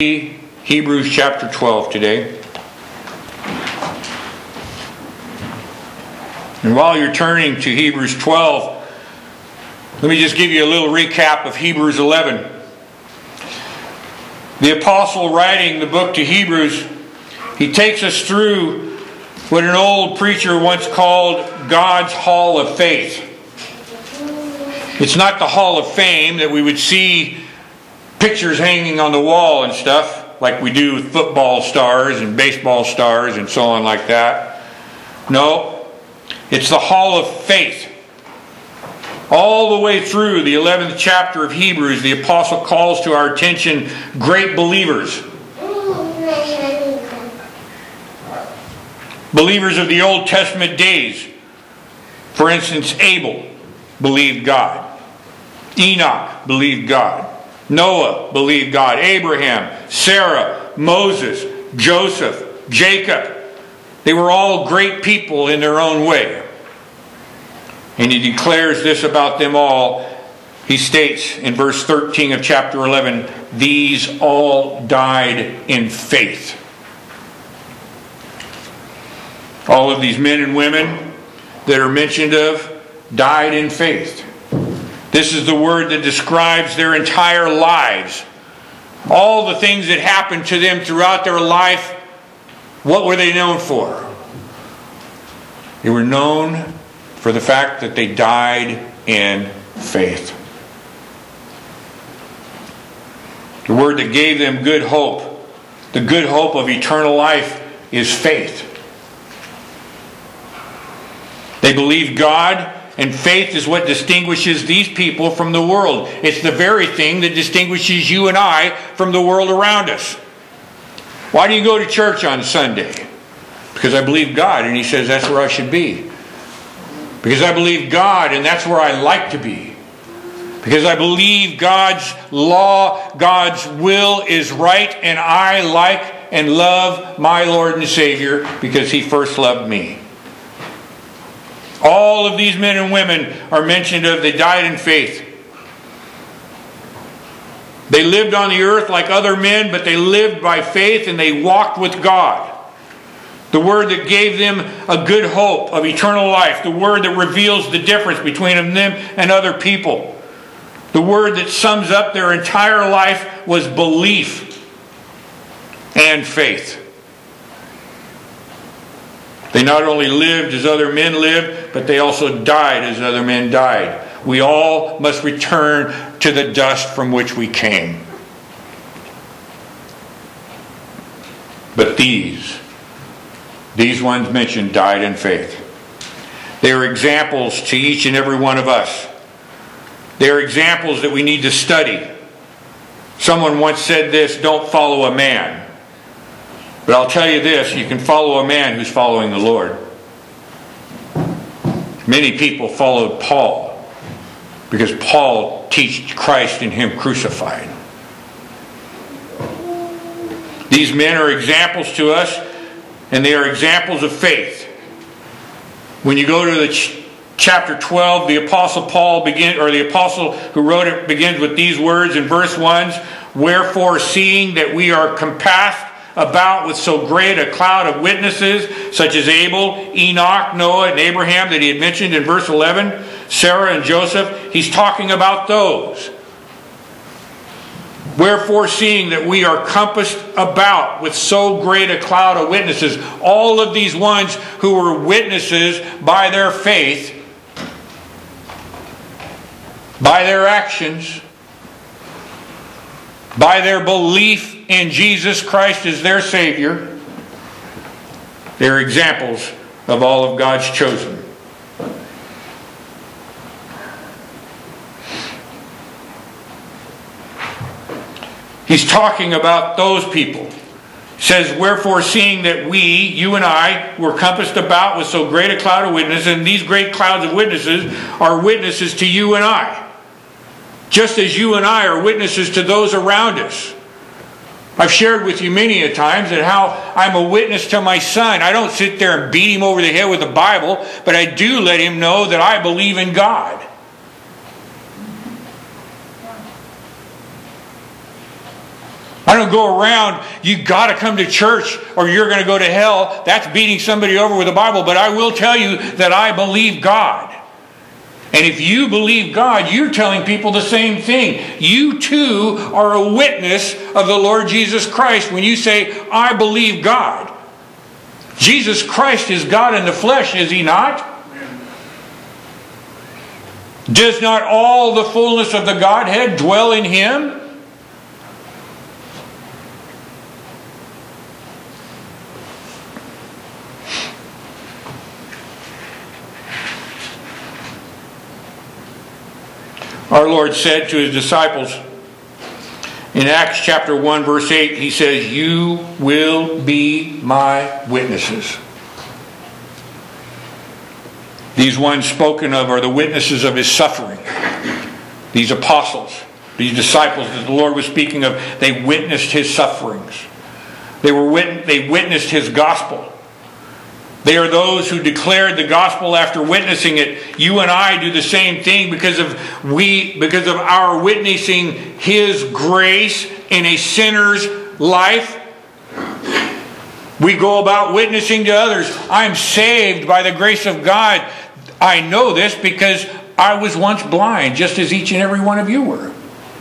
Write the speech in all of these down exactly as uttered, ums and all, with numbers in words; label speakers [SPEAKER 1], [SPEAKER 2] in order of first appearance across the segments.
[SPEAKER 1] Hebrews chapter twelve today. And while you're turning to Hebrews twelve, let me just give you a little recap of Hebrews eleven. The apostle writing the book to Hebrews, he takes us through what an old preacher once called God's Hall of Faith. It's not the Hall of Fame that we would see pictures hanging on the wall and stuff, like we do with football stars and baseball stars and so on like that. No, it's the Hall of Faith. All the way through the eleventh chapter of Hebrews, the apostle calls to our attention great believers. Believers of the Old Testament days. For instance, Abel believed God. Enoch believed God. Noah believed God. Abraham, Sarah, Moses, Joseph, Jacob. They were all great people in their own way. And he declares this about them all. He states in verse thirteen of chapter eleven, these all died in faith. All of these men and women that are mentioned of died in faith. This is the word that describes their entire lives. All the things that happened to them throughout their life, what were they known for? They were known for the fact that they died in faith. The word that gave them good hope, the good hope of eternal life, is faith. They believed God, and faith is what distinguishes these people from the world. It's the very thing that distinguishes you and I from the world around us. Why do you go to church on Sunday? Because I believe God, and He says that's where I should be. Because I believe God, and that's where I like to be. Because I believe God's law, God's will is right, and I like and love my Lord and Savior because He first loved me. All of these men and women are mentioned of, they died in faith. They lived on the earth like other men, but they lived by faith and they walked with God. The word that gave them a good hope of eternal life. The word that reveals the difference between them and other people. The word that sums up their entire life was belief and faith. They not only lived as other men lived, but they also died as other men died. We all must return to the dust from which we came. But these, these ones mentioned died in faith. They are examples to each and every one of us. They are examples that we need to study. Someone once said this, don't follow a man. But I'll tell you this, you can follow a man who's following the Lord. Many people followed Paul because Paul taught Christ and Him crucified. These men are examples to us, and they are examples of faith. When you go to the ch- chapter twelve, the apostle Paul begin, or the apostle who wrote it begins with these words in verse one, wherefore seeing that we are compassed about with so great a cloud of witnesses, such as Abel, Enoch, Noah, and Abraham that he had mentioned in verse eleven, Sarah and Joseph, he's talking about those. Wherefore, seeing that we are compassed about with so great a cloud of witnesses, all of these ones who were witnesses by their faith, by their actions, by their belief in Jesus Christ as their Savior, they're examples of all of God's chosen. He's talking about those people. He says, wherefore seeing that we, you and I, were compassed about with so great a cloud of witnesses, and these great clouds of witnesses are witnesses to you and I. Just as you and I are witnesses to those around us. I've shared with you many a times that how I'm a witness to my son. I don't sit there and beat him over the head with the Bible, but I do let him know that I believe in God. I don't go around, you got to come to church or you're going to go to hell. That's beating somebody over with the Bible. But I will tell you that I believe God. And if you believe God, you're telling people the same thing. You too are a witness of the Lord Jesus Christ when you say, I believe God. Jesus Christ is God in the flesh, is He not? Does not all the fullness of the Godhead dwell in Him? Our Lord said to His disciples in Acts chapter one verse eight, He says, you will be my witnesses. These ones spoken of are the witnesses of His suffering. These apostles, these disciples that the Lord was speaking of, they witnessed His sufferings. They were wit- they witnessed His gospel. They are those who declared the gospel after witnessing it. You and I do the same thing because of we because of our witnessing His grace in a sinner's life. We go about witnessing to others. I'm saved by the grace of God. I know this because I was once blind, just as each and every one of you were.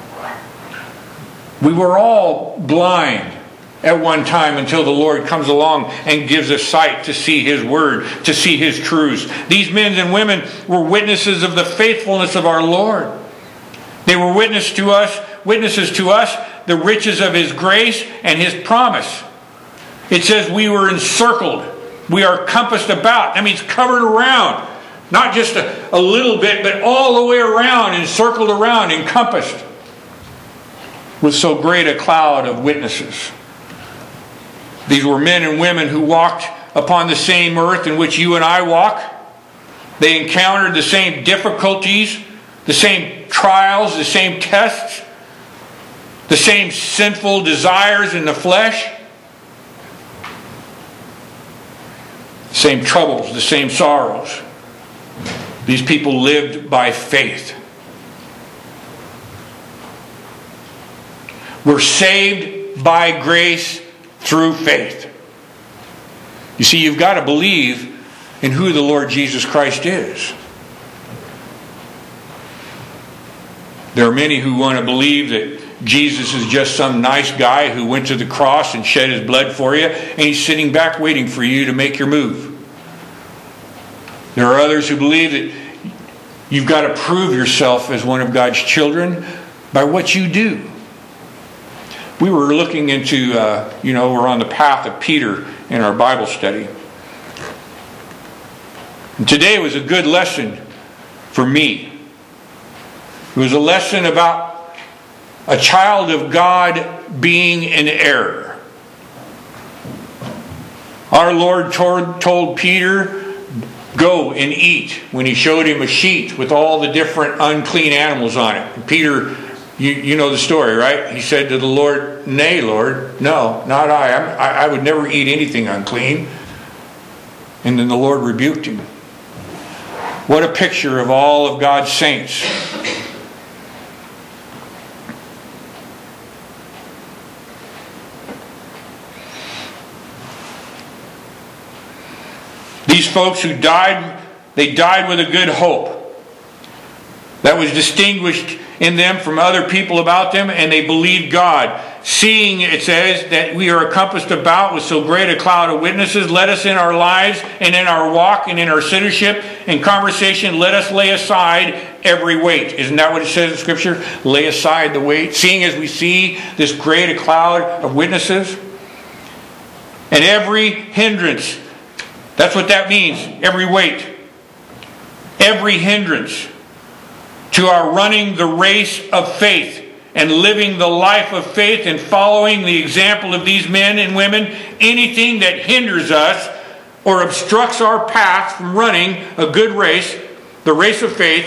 [SPEAKER 1] We were all blind at one time until the Lord comes along and gives us sight to see His Word, to see His truths. These men and women were witnesses of the faithfulness of our Lord. They were witness to us, witnesses to us the riches of His grace and His promise. It says we were encircled. We are compassed about. That means covered around. Not just a, a little bit, but all the way around, encircled around, encompassed with so great a cloud of witnesses. These were men and women who walked upon the same earth in which you and I walk. They encountered the same difficulties, the same trials, the same tests, the same sinful desires in the flesh, the same troubles, the same sorrows. These people lived by faith. We're saved by grace through faith. You see, you've got to believe in who the Lord Jesus Christ is. There are many who want to believe that Jesus is just some nice guy who went to the cross and shed His blood for you, and He's sitting back waiting for you to make your move. There are others who believe that you've got to prove yourself as one of God's children by what you do. We were looking into, uh, you know, we're on the path of Peter in our Bible study. And today was a good lesson for me. It was a lesson about a child of God being in error. Our Lord told, told Peter, go and eat, when He showed him a sheet with all the different unclean animals on it. And Peter, you, you know the story, right? He said to the Lord, nay, Lord, no, not I. I'm, I. I would never eat anything unclean. And then the Lord rebuked him. What a picture of all of God's saints. These folks who died, they died with a good hope that was distinguished in them from other people about them, and they believed God. Seeing, it says, that we are encompassed about with so great a cloud of witnesses, let us in our lives and in our walk and in our citizenship and conversation, let us lay aside every weight. Isn't that what it says in Scripture? Lay aside the weight. Seeing as we see this great a cloud of witnesses. And every hindrance. That's what that means. Every weight. Every hindrance to our running the race of faith and living the life of faith and following the example of these men and women. Anything that hinders us or obstructs our path from running a good race, the race of faith,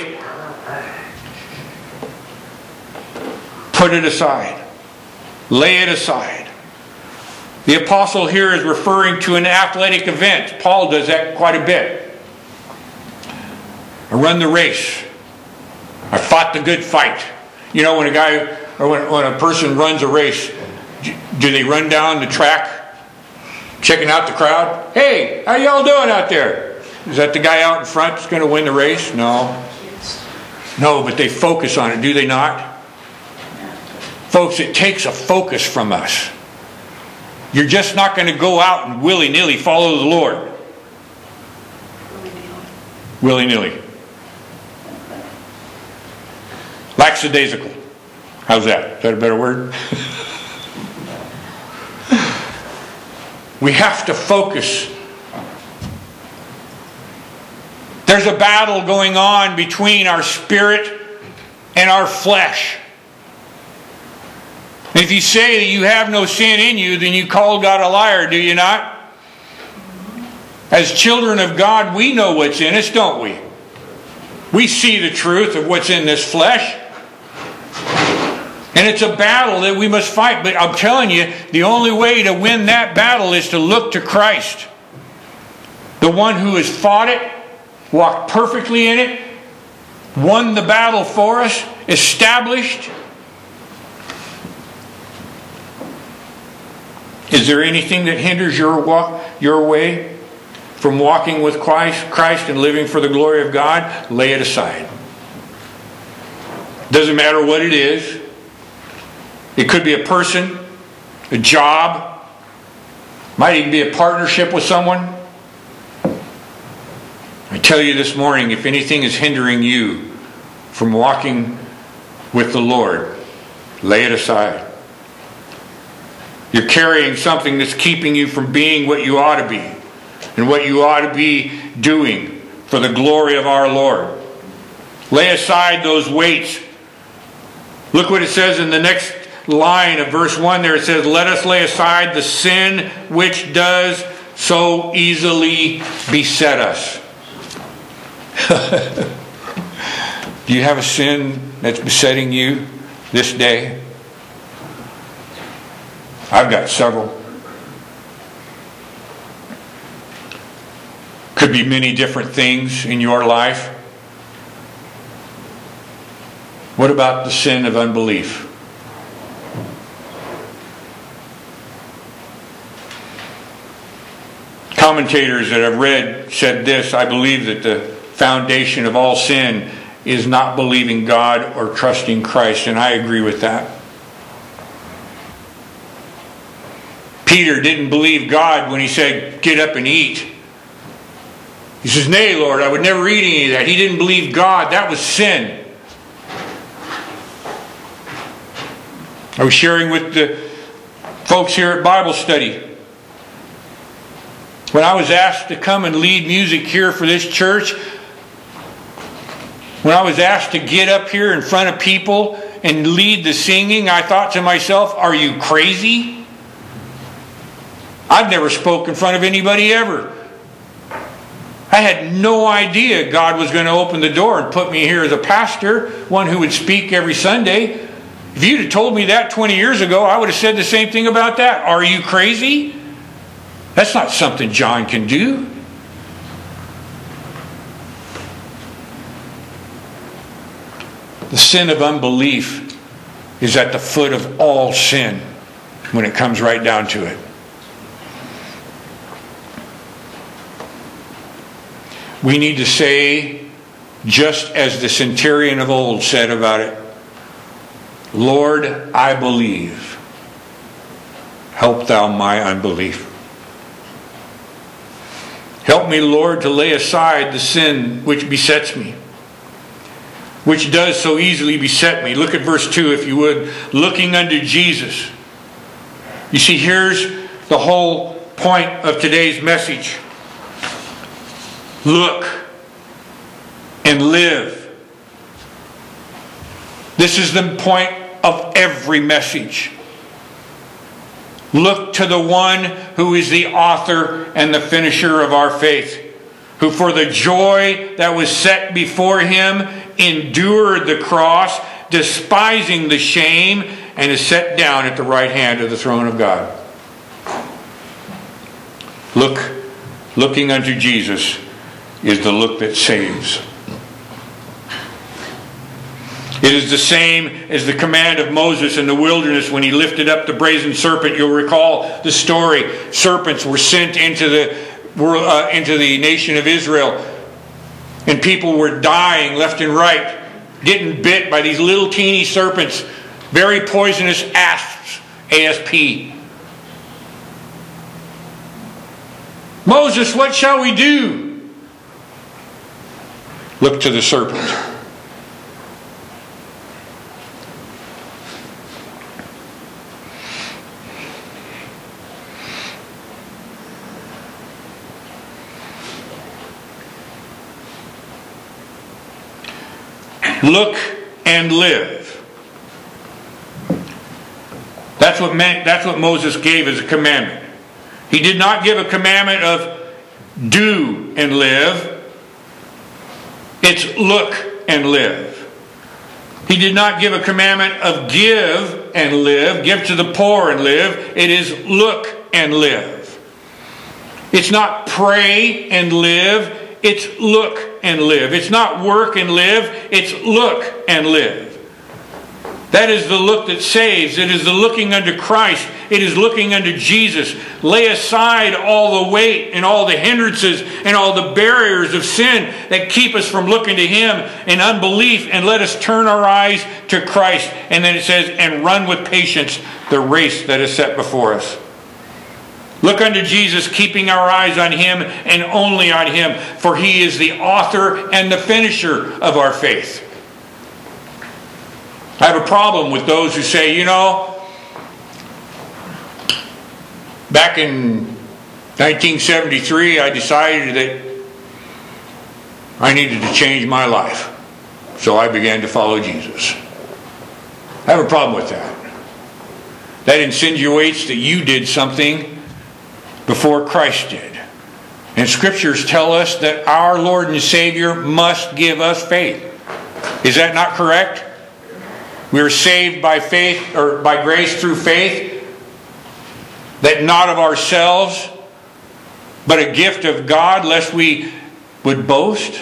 [SPEAKER 1] put it aside. Lay it aside. The apostle here is referring to an athletic event. Paul does that quite a bit. I run the race. I fought the good fight. You know, when a guy or when, when a person runs a race, Do they run down the track checking out the crowd? Hey, how y'all doing out there? Is that the guy out in front that's going to win the race? No. No, but they focus on it, do they not? Folks, it takes a focus from us. You're just not going to go out and willy-nilly follow the Lord. Willy-nilly. Lackadaisical. How's that? Is that a better word? We have to focus. There's a battle going on between our spirit and our flesh. And if you say that you have no sin in you, then you call God a liar, do you not? As children of God, we know what's in us, don't we? We see the truth of what's in this flesh. And it's a battle that we must fight. But I'm telling you, the only way to win that battle is to look to Christ. The one who has fought it, walked perfectly in it, won the battle for us, established. Is there anything that hinders your walk, your way from walking with Christ, Christ and living for the glory of God? Lay it aside. Doesn't matter what it is. It could be a person, a job, might even be a partnership with someone. I tell you this morning, if anything is hindering you from walking with the Lord, lay it aside. You're carrying something that's keeping you from being what you ought to be and what you ought to be doing for the glory of our Lord. Lay aside those weights. Look what it says in the next line of verse one there. It says, let us lay aside the sin which does so easily beset us. Do you have a sin that's besetting you this day? I've got several. Could be many different things in your life. What about the sin of unbelief? Commentators that I've read said this: I believe that the foundation of all sin is not believing God or trusting Christ, and I agree with that. Peter didn't believe God when he said, get up and eat. He says, nay, Lord, I would never eat any of that. He didn't believe God. That was sin. I was sharing with the folks here at Bible study. When I was asked to come and lead music here for this church, when I was asked to get up here in front of people and lead the singing, I thought to myself, are you crazy? I've never spoke in front of anybody ever. I had no idea God was going to open the door and put me here as a pastor, one who would speak every Sunday. If you'd have told me that twenty years ago, I would have said the same thing about that. Are you crazy? That's not something John can do. The sin of unbelief is at the foot of all sin when it comes right down to it. We need to say, just as the centurion of old said about it, Lord, I believe. Help thou my unbelief. Help me, Lord, to lay aside the sin which besets me, which does so easily beset me. Look at verse two, if you would. Looking unto Jesus. You see, here's the whole point of today's message. Look and live. This is the point of every message. Look to the one who is the author and the finisher of our faith, who for the joy that was set before him endured the cross, despising the shame, and is set down at the right hand of the throne of God. Look, looking unto Jesus is the look that saves. It is the same as the command of Moses in the wilderness when he lifted up the brazen serpent. You'll recall the story. Serpents were sent into the world, uh, into the nation of Israel, and people were dying left and right, getting bit by these little teeny serpents, very poisonous asps, A S P. Moses, what shall we do? Look to the serpent. Look and live. That's what meant, that's what Moses gave as a commandment. He did not give a commandment of do and live. It's look and live. He did not give a commandment of give and live. Give to the poor and live. It is look and live. It's not pray and live. It's look and live. It's not work and live. It's look and live. That is the look that saves. It is the looking unto Christ. It is looking unto Jesus. Lay aside all the weight and all the hindrances and all the barriers of sin that keep us from looking to Him in unbelief, and let us turn our eyes to Christ. And then it says, and run with patience the race that is set before us. Look unto Jesus, keeping our eyes on Him and only on Him, for He is the author and the finisher of our faith. I have a problem with those who say, you know, back in nineteen seventy-three, I decided that I needed to change my life, so I began to follow Jesus. I have a problem with that. That insinuates that you did something before Christ did. And Scriptures tell us that our Lord and Savior must give us faith. Is that not correct? We are saved by faith, or by grace through faith, that not of ourselves, but a gift of God, lest we would boast.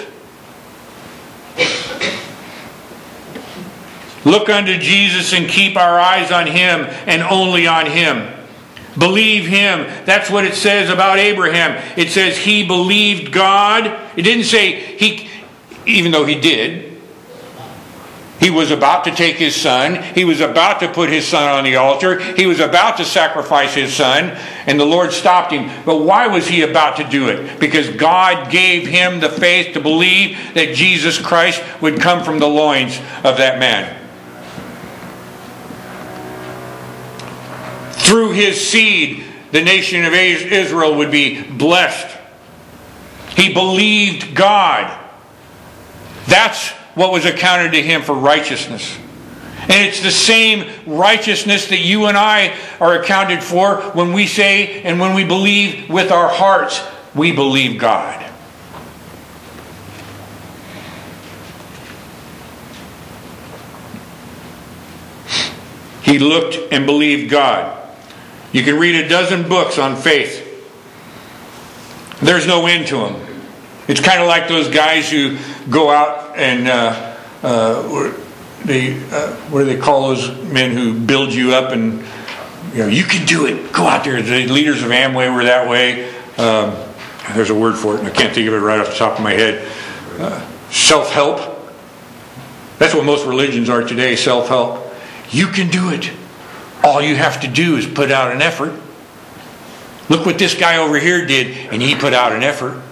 [SPEAKER 1] Look unto Jesus and keep our eyes on Him and only on Him. Believe Him. That's what it says about Abraham. It says he believed God. It didn't say he, even though he did. He was about to take his son. He was about to put his son on the altar. He was about to sacrifice his son. And the Lord stopped him. But why was he about to do it? Because God gave him the faith to believe that Jesus Christ would come from the loins of that man. Through his seed, the nation of Israel would be blessed. He believed God. That's what was accounted to him for righteousness. And it's the same righteousness that you and I are accounted for when we say and when we believe with our hearts, we believe God. He looked and believed God. You can read a dozen books on faith. There's no end to them. It's kind of like those guys who go out and uh, uh, they uh, what do they call those men who build you up and you know you can do it. Go out there. The leaders of Amway were that way. Um, there's a word for it, and I can't think of it right off the top of my head. Uh, self-help. That's what most religions are today. Self-help. You can do it. All you have to do is put out an effort. Look what this guy over here did, and he put out an effort.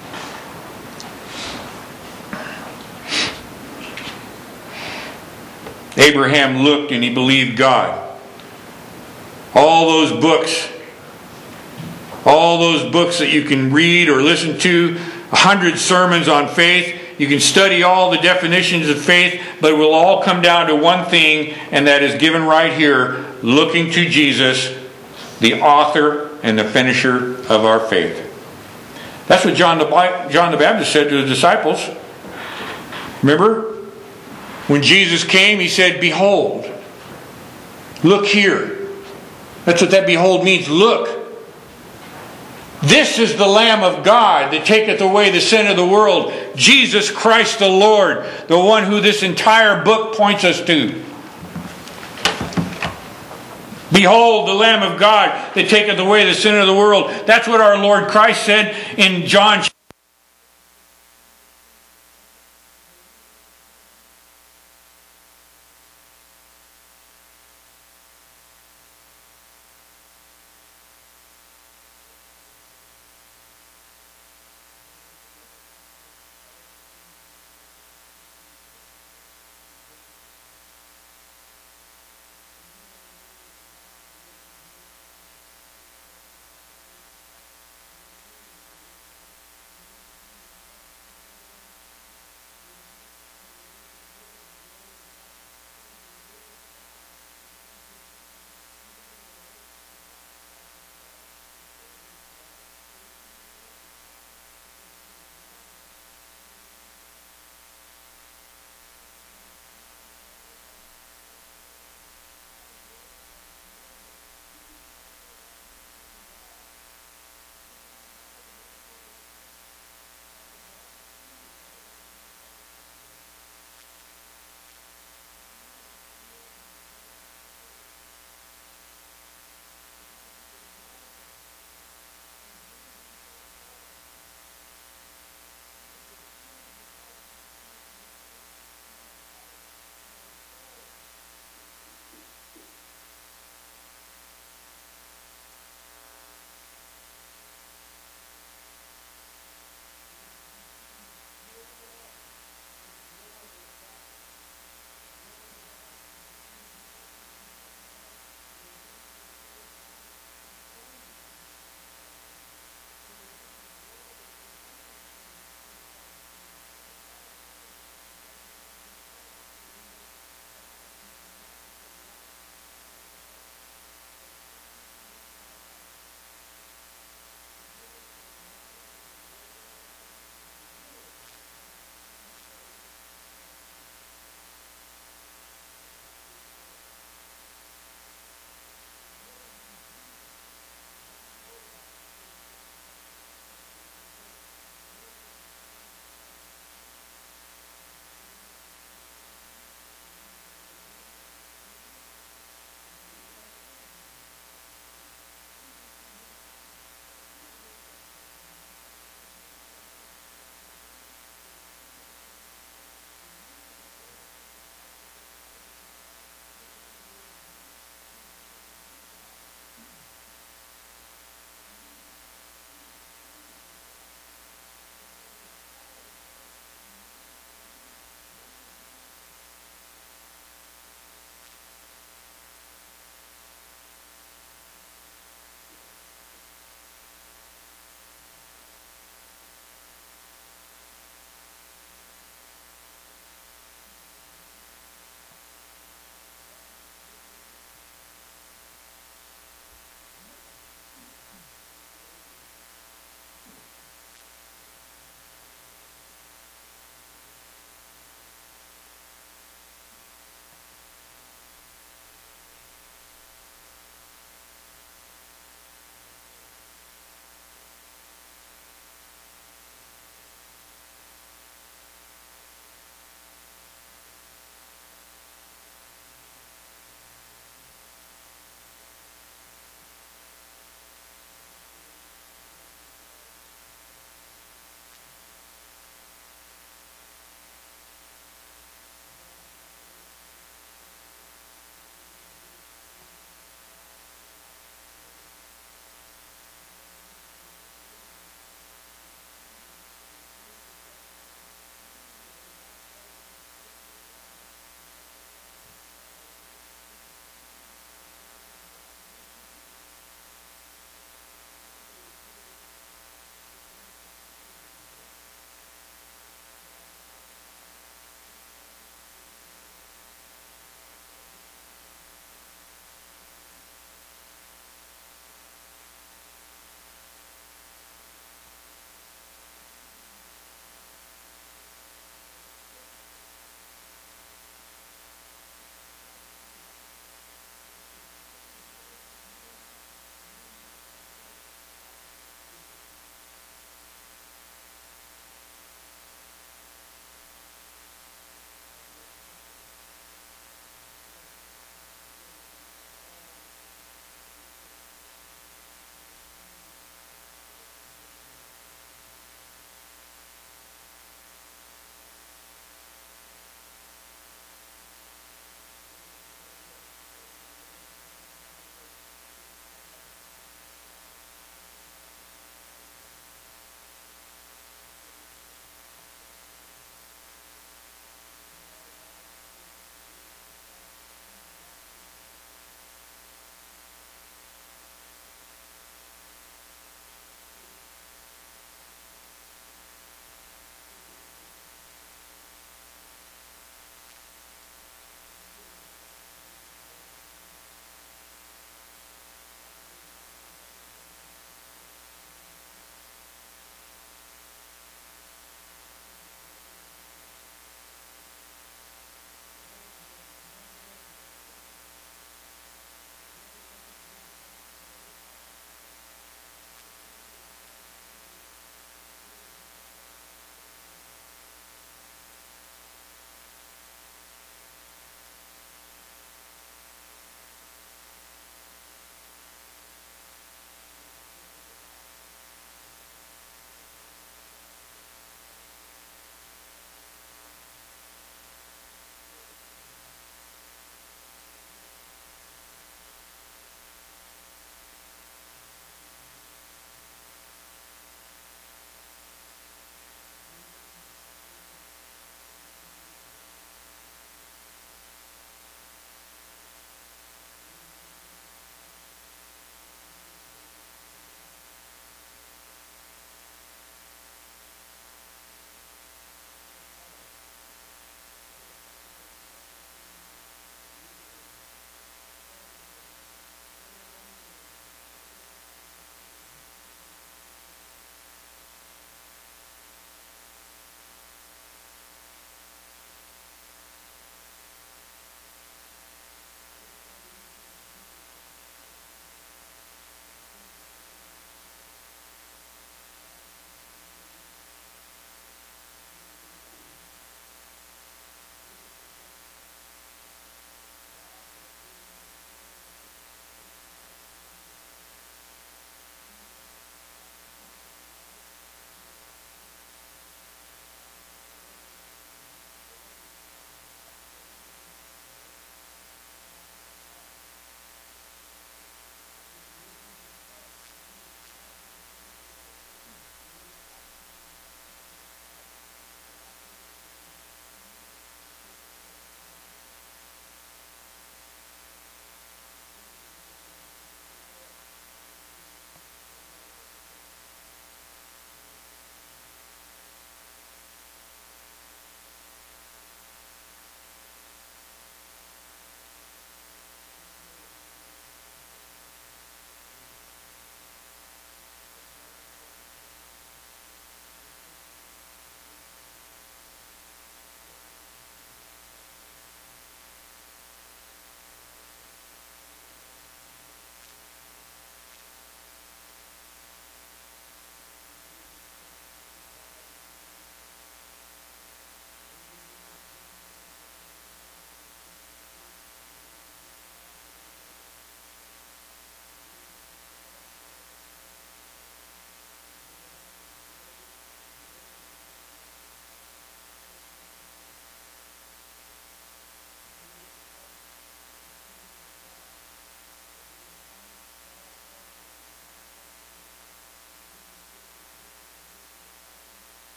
[SPEAKER 1] Abraham looked and he believed God. All those books, all those books that you can read or listen to, a hundred sermons on faith, you can study all the definitions of faith, but it will all come down to one thing, and that is given right here, looking to Jesus, the author and the finisher of our faith. That's what John the, John the Baptist said to the disciples. Remember? When Jesus came, he said, behold, look here. That's what that behold means. Look. This is the Lamb of God that taketh away the sin of the world. Jesus Christ the Lord, the one who this entire book points us to. Behold, the Lamb of God that taketh away the sin of the world. That's what our Lord Christ said in John